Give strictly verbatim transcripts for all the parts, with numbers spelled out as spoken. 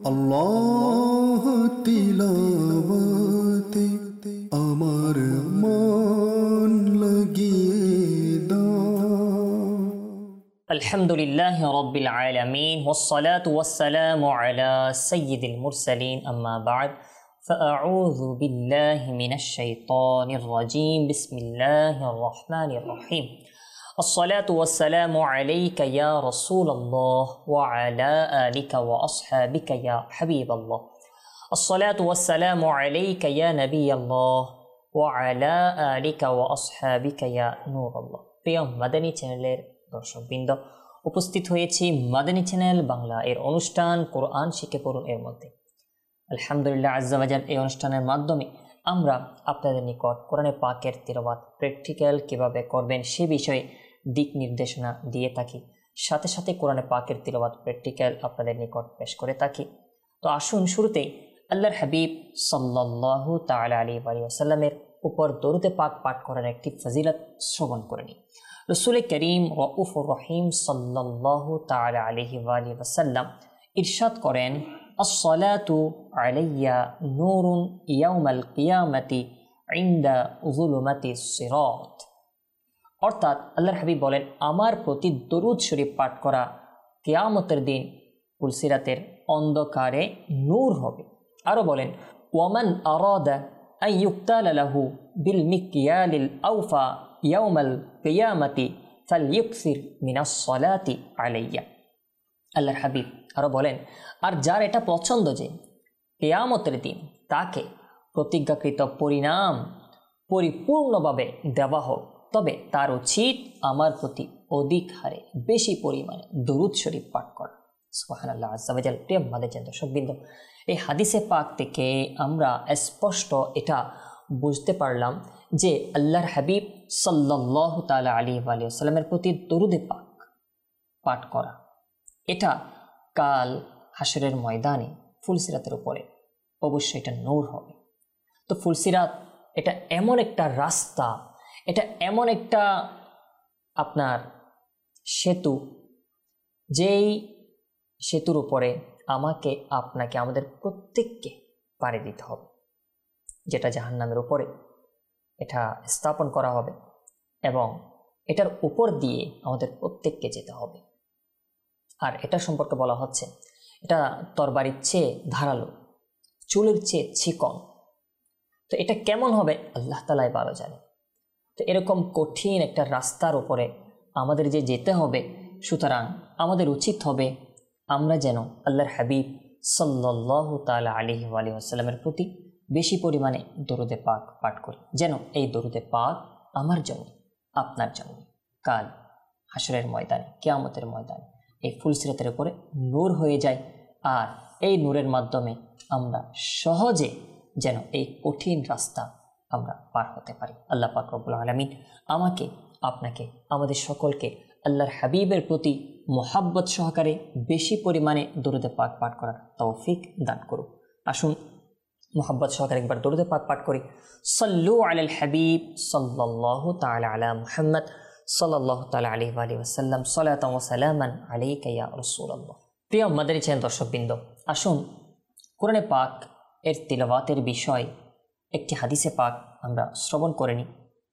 আল্লাহ তিলাওয়াতে আমার মন লাগিয়ে দাও। আলহামদুলিল্লাহি রাব্বিল আলামিন ওয়াসসালাতু ওয়াসসালামু আলা সাইয়্যিদিল মুরসালিন আম্মা বা'দ ফাআউযু বিল্লাহি মিনাশ শাইতানির রাজীম বিসমিল্লাহির রহমানির রহিম الصلاة والسلام عليك يا رسول الله وعلى آلك وأصحابك يا حبيب الله الصلاة والسلام عليك يا نبي الله وعلى آلك وأصحابك يا نور الله প্রিয় মাদানী চ্যানেলের দর্শকবৃন্দ, উপস্থিত হয়েছি মাদানী চ্যানেল বাংলা এর অনুষ্ঠান কোরআন শিখে পড়ুন এর মধ্যে। আলহামদুলিল্লাহ আজ্জা ওয়াজাল, এই অনুষ্ঠানের মাধ্যমে আমরা আপনাদের নিকট কোরআনে পাকের তিলাওয়াত প্র্যাকটিক্যাল কিভাবে করবেন সে বিষয়ে দিক নির্দেশনা দিয়ে থাকি, সাথে সাথে কোরআনে পাকের তিলাওয়াত প্র্যাকটিক্যাল আপনাদের নিকট পেশ করে থাকি। তো আসুন শুরুতেই আল্লাহর হাবিব সাল্লাল্লাহু তাআলা আলাইহি ওয়াসাল্লামের উপর দরুদে পাক পাঠ করার একটি ফজিলত শ্রবণ করে নিই। রাসূল করিম রাউফুর রহিম সাল্লাল্লাহু তাআলা আলাইহি ওয়াসাল্লাম ইরশাদ করেন, আসসালাতু আলাইয়া নূরুন ইয়াউমাল কিয়ামাতি ইনদা যুলুমাতিস সিরাত। অর্থাৎ আল্লাহর হাবিব বলেন, আমার প্রতি দরুদ শরীফ পাঠ করা কিয়ামতের দিন পুলসিরাতের অন্ধকারে নূর হবে। আরও বলেন, ওয়ামান আরাদা আন ইউক্তালা লাহু বিল মিকয়ালিল আওফা ইয়াউমাল কিয়ামাতি ফালইউকসির মিনাস সালাতি আলাইয়া। আল্লাহর হাবিব আরও বলেন, আর যার এটা পছন্দ যে কিয়ামতের দিন তাকে প্রতিজ্ঞাকৃত পরিণাম পরিপূর্ণভাবে দেওয়া হোক, তবে তার উচিত আমার প্রতি অধিক হারে বেশি পরিমাণে দরুদ শরীফ পাঠ করা। সুবহানাল্লাহ আজ্জা ওয়াজাল। প্রিয় মাদানী দর্শকবৃন্দ, এই হাদিসে পাক থেকে আমরা স্পষ্ট এটা বুঝতে পারলাম যে আল্লাহর হাবিব সাল্লাল্লাহু তাআলা আলাইহি ওয়াসাল্লামের প্রতি দরুদে পাক পাঠ করা, এটা কাল হাশরের ময়দানে ফুলসিরাতের উপরে অবশ্যই এটা নূর হবে। তো ফুলসিরাত এটা এমন একটা রাস্তা, এটা এমন একটা আপনার সেতু, যেই সেতুর উপরে আমাকে আপনাকে আমাদের প্রত্যেককে পাড়ি দিতে হবে, যেটা জাহান্নামের উপরে এটা স্থাপন করা হবে এবং এটার উপর দিয়ে আমাদের প্রত্যেককে যেতে হবে। আর এটা সম্পর্কে বলা হচ্ছে, এটা তরবারির চেয়ে ধারালো, চুলের চেয়ে চিকন। তো এটা কেমন হবে আল্লাহ তাআলাই ভালো জানে। তো এরকম কঠিন একটা রাস্তার উপরে আমাদের যে যেতে হবে, সুতরাং আমাদের উচিত হবে আমরা যেন আল্লাহর হাবিব সাল্লাল্লাহু তাআলা আলাইহি ওয়াসাল্লামের প্রতি বেশি পরিমাণে দরুদে পাক পাঠ করি, যেন এই দরুদে পাক আমার জন্য, আপনার জন্য কাল হাশরের ময়দানে, কিয়ামতের ময়দানে এই ফুলসিরাতের উপরে নূর হয়ে যায়। আর এই নূরের মাধ্যমে আমরা সহজে যেন এই কঠিন রাস্তা আমরা পার হতে পারি। আল্লাহ পাক রব্বুল আলামিন আমাকে, আপনাকে, আমাদের সকলকে আল্লাহর হাবিবের প্রতি মোহাব্বত সহকারে বেশি পরিমাণে দরুদে পাক পাঠ করার তৌফিক দান করুক। আসুন মোহাব্বত সহকারে একবার দরুদে পাক পাঠ করি। সাল্লু আলাল হাবিব সাল্লাল্লাহু তাআলা আলা মুহাম্মদ সাল্লাল্লাহু তাআলা আলাইহি ওয়াসাল্লাম সালাতান ওয়া সালামান আলাইকা ইয়া রাসূলুল্লাহ। প্রিয় মাদানী চ্যানেল দর্শকবৃন্দ, আসুন কোরআনে পাক এর তিলাওয়াতের বিষয় একটি হাদিসে পাক আমরা শ্রবণ করে নিই।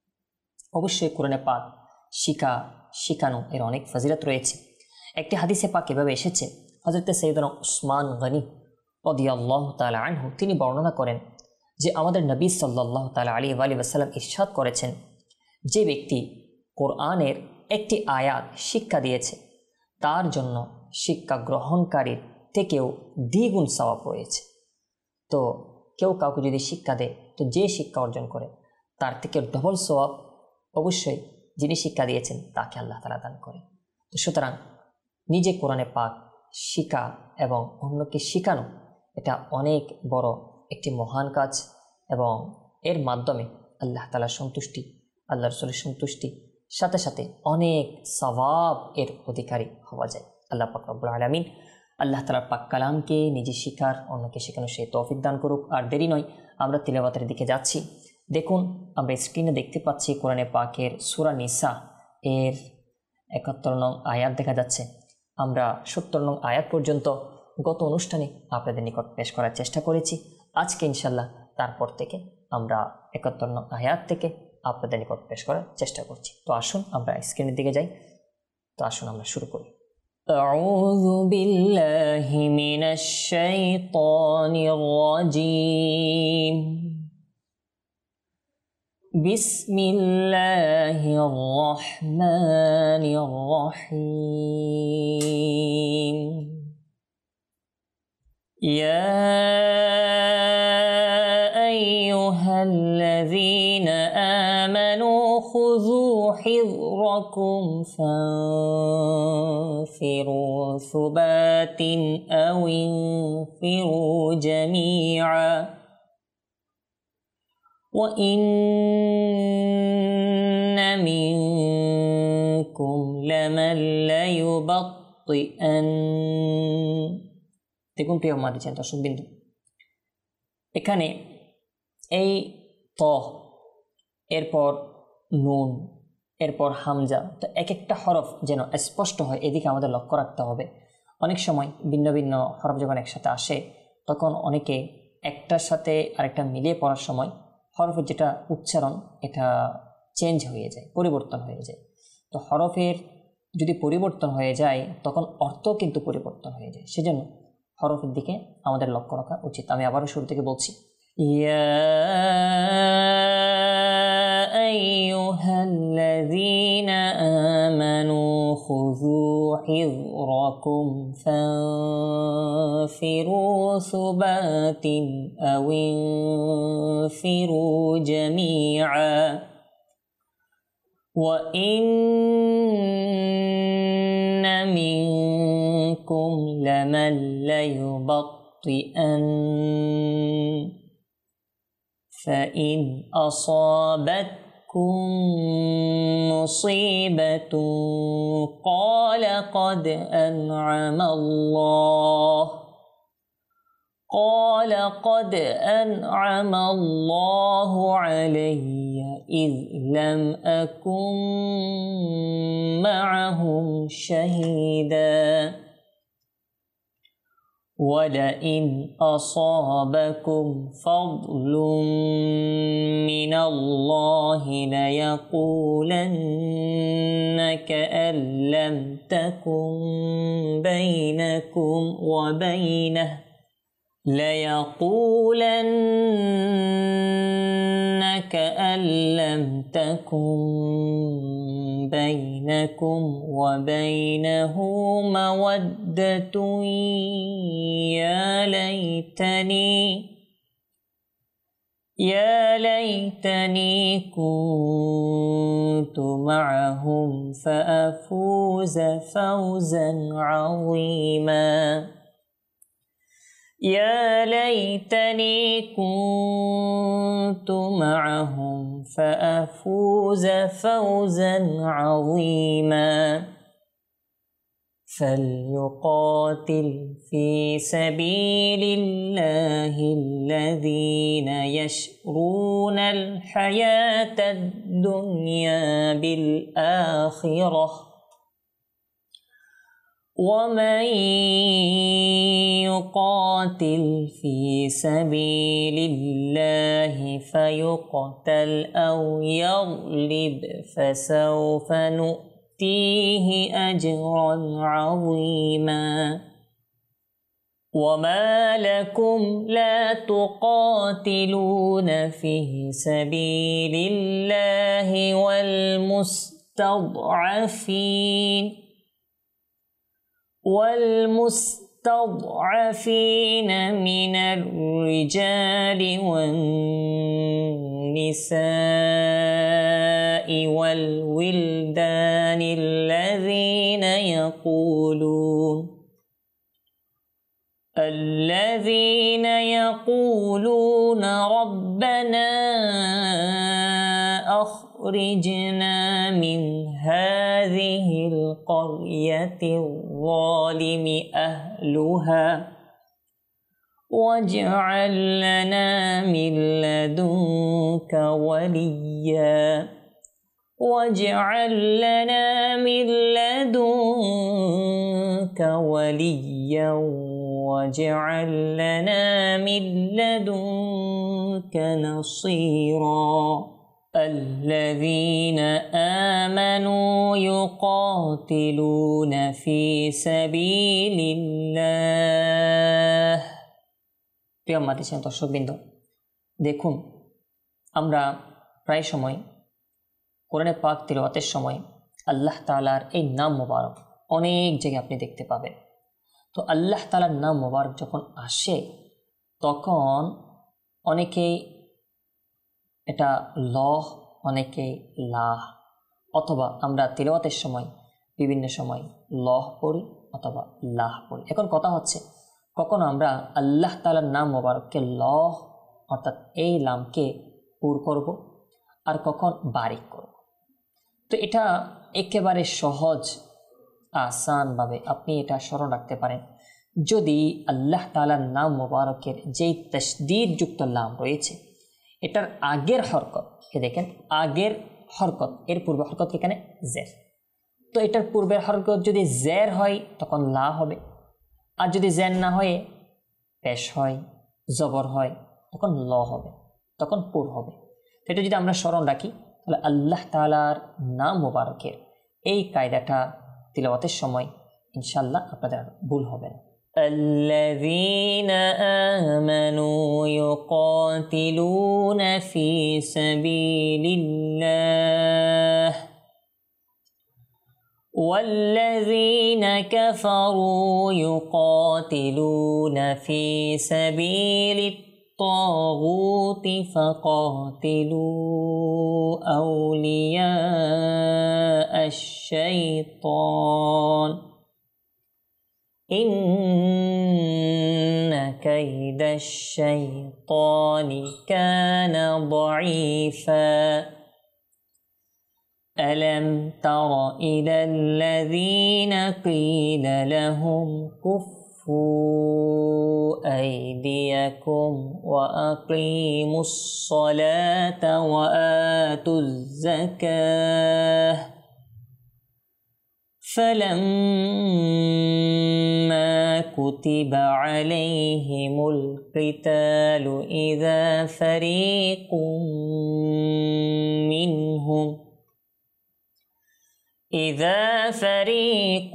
অবশ্যই কোরআনে পাক শিখা শিখানো এর অনেক ফজিলত রয়েছে। একটি হাদিসে পাক এভাবে এসেছে, হযরত সাইয়েদনা উসমান গনি রাদিয়াল্লাহু তাআলা আনহু তিনি বর্ণনা করেন যে আমাদের নবী সাল্লাল্লাহু তাআলা আলাইহি ওয়াসাল্লাম ইরশাদ করেছেন, যে ব্যক্তি কোরআনের একটি আয়াত শিক্ষা দিয়েছে তার জন্য শিক্ষা গ্রহণকারীর থেকেও দ্বিগুণ সওয়াব রয়েছে। তো কেউ কাউকে যদি শিক্ষা দেয়, তো যে শিক্ষা অর্জন করে তার থেকে ডবল সওয়াব অবশ্যই যিনি শিক্ষা দিয়েছেন তাকে আল্লাহ তাআলা দান করে। তো সুতরাং নিজে কোরআনে পাক শিখা এবং অন্যকে শিখানো এটা অনেক বড় একটি মহান কাজ এবং এর মাধ্যমে আল্লাহ তাআলার সন্তুষ্টি, আল্লাহ রাসূলের সন্তুষ্টি, সাথে সাথে অনেক সওয়াব এর অধিকারী হওয়া যায়। আল্লাহ পাক রব্বুল আলামিন আল্লাহ তাআলার পাক কালামকে নিজে শিখার, অন্যকে শেখানো সেই তৌফিক দান করুক। আর দেরি নয়, আমরা তিলাওয়াতের দিকে যাচ্ছি। দেখুন, আমরা স্ক্রিনে দেখতে পাচ্ছি কোরআনে পাকের সূরা নিসা এর একাত্তর নং আয়াত দেখা যাচ্ছে। আমরা সত্তর নং আয়াত পর্যন্ত গত অনুষ্ঠানে আপনাদের নিকট পেশ করার চেষ্টা করেছি। আজকে ইনশাল্লাহ তারপর থেকে আমরা একাত্তর নং আয়াত থেকে আপনাদের নিকট পেশ করার চেষ্টা করছি। তো আসুন আমরা স্ক্রিনের দিকে যাই। তো আসুন আমরা শুরু করি। আউযু বিল্লাহি মিনাশ শাইতানির রাজীম। বিসমিল্লাহির রহমানির রহিম। ইয়া আইয়ুহাল্লাযীনা আমানু খুযু হিযরাকুম ফানফিরু সুবাতিন আও ইনফিরু জামিআ ওয়া ইন্না মিনকুম লামান লায়ুবাত্তিআন। দেখুন প্রিয় মাদিজান দর্শকবৃন্দ, এখানে এই ত, এরপর নুন, এরপর হামজা, তো এক একটা হরফ যেন স্পষ্ট হয় এদিকে আমাদের লক্ষ্য রাখতে হবে। অনেক সময় ভিন্ন ভিন্ন হরফ যখন একসাথে আসে তখন অনেকে একটার সাথে আরেকটা মিলিয়ে পড়ার সময় হরফের যেটা উচ্চারণ এটা চেঞ্জ হয়ে যায়, পরিবর্তন হয়ে যায়। তো হরফের যদি পরিবর্তন হয়ে যায় তখন অর্থ কিন্তু পরিবর্তন হয়ে যায়, সেজন্য হরফের দিকে আমাদের লক্ষ্য রাখা উচিত। আমি আবারও শুরু থেকে বলছি, ইয়া আইয়ুহাল্লাযীনা আমানু খুযু হিযরাকুম ফানফিরু সুবাতিন আও ইনফিরু জামিআ ওয়া ইন্না মিনকুম লামান লায়ুবাত্তিআন فإن أصابتكم مصيبة قال قد أنعم الله قال قد أنعم الله علي إذ لم أكن معهم شهيدا ولئن أصابكم فضل من الله ليقولن كأن لم تكن بينكم وبينه ليقولن كأن لم تكن بينكم وبينه مودة يا ليتني يا ليتني كنت معهم فأفوز فوزا عظيما يا ليتني كنت معهم فأفوز فوزا عظيما فليقاتل في سبيل الله الذين يشرون الحياة الدنيا بالآخرة ومن يقاتل في سبيل الله فيقتل أو يغلب فسوف نؤتيه أجرا عظيما وما لكم لا تقاتلون في سبيل الله والمستضعفين والمستضعفين من الرجال والنساء والولدان الذين يقولون الذين يقولون ربنا أخرجنا من هذه القرية الظالم أهلها واجعل لنا من لدنك وليا واجعل لنا من لدنك وليا واجعل لنا من لدنك نصيرا الذين آمنوا يقاتلون في سبيل الله প্রিয় মাতৃশ্রেণীর দর্শকবৃন্দ, দেখুন আমরা প্রায় সময় কোরআনে পাক তিলাওয়াতের সময় আল্লাহ তাআলার এই নাম মোবারক অনেক জায়গায় আপনি দেখতে পাবেন। তো আল্লাহ তাআলার নাম মোবারক যখন আসে তখন অনেকেই এটা লহ, অনেকেই লাহ, অথবা আমরা তিলাওয়াতের সময় বিভিন্ন সময় লহ পড়ি অথবা লাহ পড়ি। এখন কথা হচ্ছে, কখনো আমরা আল্লাহ তাআলার নাম মোবারককে লহ অর্থাৎ এই লামকে পুর করব, আর কখন বারিক করব। তো এটা একেবারে সহজ আসানভাবে আপনি এটা স্মরণ রাখতে পারেন। যদি আল্লাহ তাআলার নাম মোবারকের যেই তাসদীদ যুক্ত লাম রয়েছে, এটার আগের হরকত এ দেখেন, আগের হরকত এর পূর্ব হরকত এখানে জের। তো এটার পূর্বের হরকত যদি জের হয় তখন লা হবে, আর যদি জের না হয়ে পেশ হয়, জবর হয়, তখন ল হবে, তখন পুর হবে। এটা যদি আমরা স্মরণ রাখি তাহলে আল্লাহ তাআলার নাম মোবারকের এই কায়দাটা তিলাওয়াতের সময় ইনশাআল্লাহ আপনাদের ভুল হবে না। الذين آمنوا يقاتلون في سبيل الله والذين كفروا يقاتلون في سبيل الطاغوت فقاتلوا أولياء الشيطان إن كيد الشيطان كان ضعيفا ألم تر إلى الذين قيل لهم كفوا أيديكم وأقيموا الصلاة وآتوا الزكاة فلما كتب عليهم القتال إذا فريق منهم إذا فريق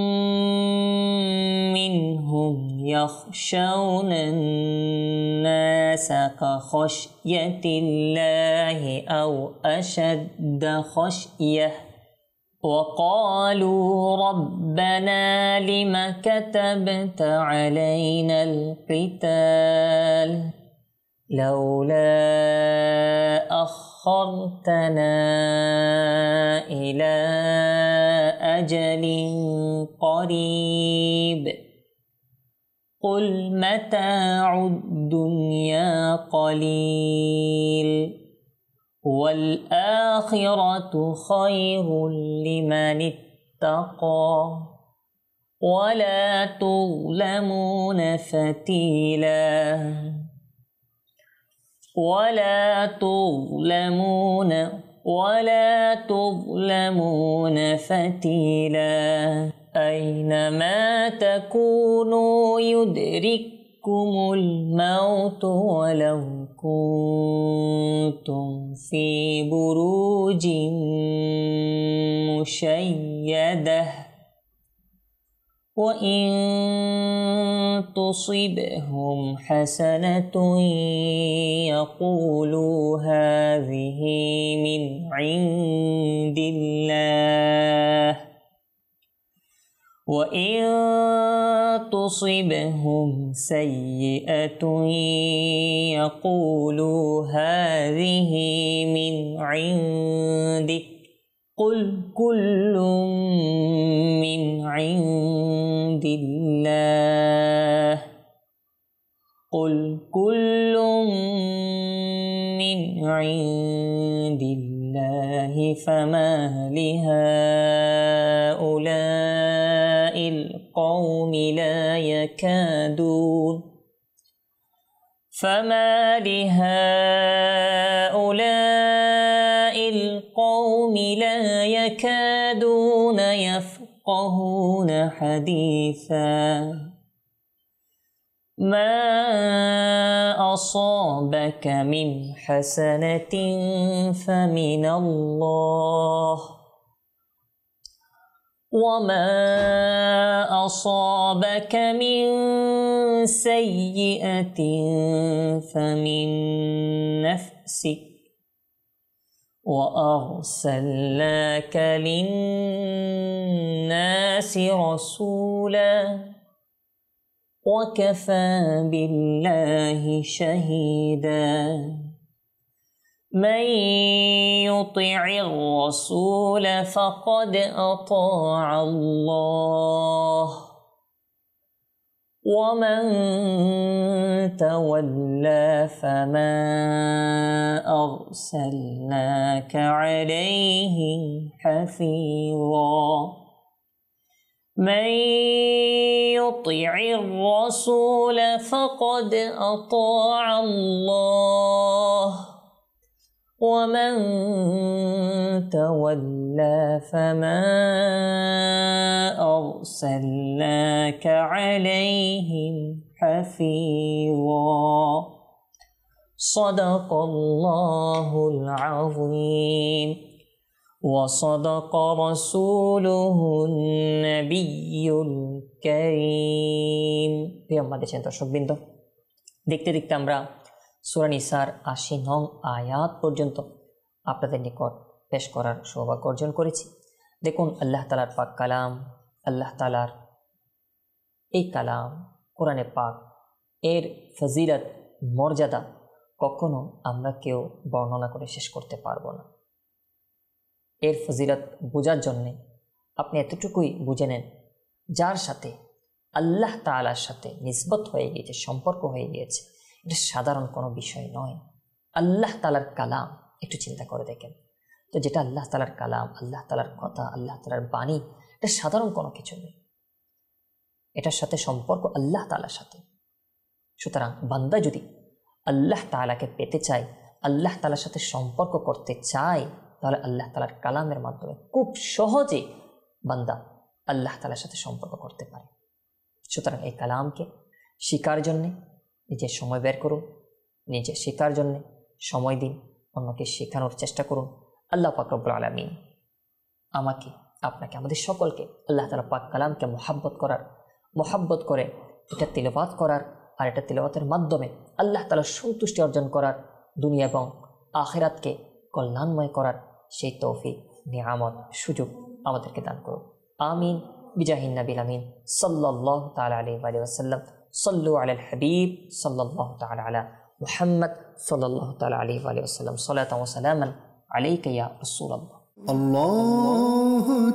منهم يخشون الناس كخشية الله أو أشد خشية وقالوا ربنا لم كتبت علينا القتال لولا أخرتنا إلى أجل قريب قل متاع الدنيا قليل والآخرة خير لمن اتقى ولا تظلمون فتيلا ولا تظلمون ولا تظلمون فتيلا أينما تكونوا يدرككم الموت ولو كنتم في بروج مشيدة وإن تصبهم حسنة يقولوا هذه من عند الله وإن تصبهم سيئة يقولوا هذه من عندك قل كل من عند الله قل كل من عند الله فما لهؤلاء القوم لا يكادون فما لهؤلاء القوم لا يكادون يفقهون حديثا ما أصابك من حسنة فمن الله وما أصابك من سيئة فمن نفسك وأرسلناك للناس رسولا وكفى بالله شهيدا من يطع الرسول فقد أطاع الله ومن تولى فما أرسلناك عليهم حفيظا من يطع الرسول فقد أطاع الله ومن تولى فما أرسلناك عليهم حفيظا صدق الله العظيم وصدق رسوله النبي الكريم প্রিয় আমাদের দর্শকবৃন্দ, দেখতে দেখতে আমরা সূরা নিসার আশি নং আয়াত পর্যন্ত আপনাদের নিকট পেশ করার সৌভাগ্য অর্জন করেছি। দেখুন, আল্লাহ তাআলার পাক কালাম, আল্লাহ তাআলার এই কালাম কোরআনে পাক, এর ফজিলত মর্যাদা কখনো আমরা কেউ বর্ণনা করে শেষ করতে পারবো না। এর ফজিলত বোঝার জন্যে আপনি এতটুকুই বুঝে নেন, যার সাথে আল্লাহ তাআলার সাথে নিসবত হয়ে গিয়েছে, সম্পর্ক হয়ে গিয়েছে, এটা সাধারণ কোনো বিষয় নয়। আল্লাহ তাআলার কালাম একটু চিন্তা করে দেখেন তো, যেটা আল্লাহ তাআলার কালাম, আল্লাহ তাআলার কথা, আল্লাহ তাআলার বাণী, এটা সাধারণ কোনো কিছু নেই। এটার সাথে সম্পর্ক আল্লাহ তাআলার সাথে। সুতরাং বান্দা যদি আল্লাহ তাআলাকে পেতে চায়, আল্লাহ তাআলার সাথে সম্পর্ক করতে চায়, তাহলে আল্লাহ তাআলার কালামের মাধ্যমে খুব সহজে বান্দা আল্লাহ তাআলার সাথে সম্পর্ক করতে পারে। সুতরাং এই কালামকে শিকার জন্যে নিজের সময় বের করুন, নিজে শেখার জন্যে সময় দিন, অন্যকে শেখানোর চেষ্টা করুন। আল্লাহ পাক রব্বুল আলামিন আমাকে, আপনাকে, আমাদের সকলকে আল্লাহ তাআলা পাক কালামকে মহাব্বত করার, মহাব্বত করে এটা তিলাওয়াত করার, আর এটা তিলাওয়াতের মাধ্যমে আল্লাহ তাআলার সন্তুষ্টি অর্জন করার, দুনিয়া এবং আখিরাতকে কল্যাণময় করার সেই তৌফিক, নিয়ামত, সুযোগ আমাদেরকে দান করুন। আমিন বিজাহিন নবিল আমিন সাল্লাল্লাহু তাআলা আলাইহি ওয়া সাল্লাম। সাল্লু আলাল হাবিব সাল্লাল্লাহু তাআলা আলা মুহাম্মদ সাল্লাল্লাহু তাআলা আলাইহি ওয়া সাল্লাম। সালাতান ওয়া সালামান আলাইকা ইয়া রাসূলুল্লাহ। আল্লাহ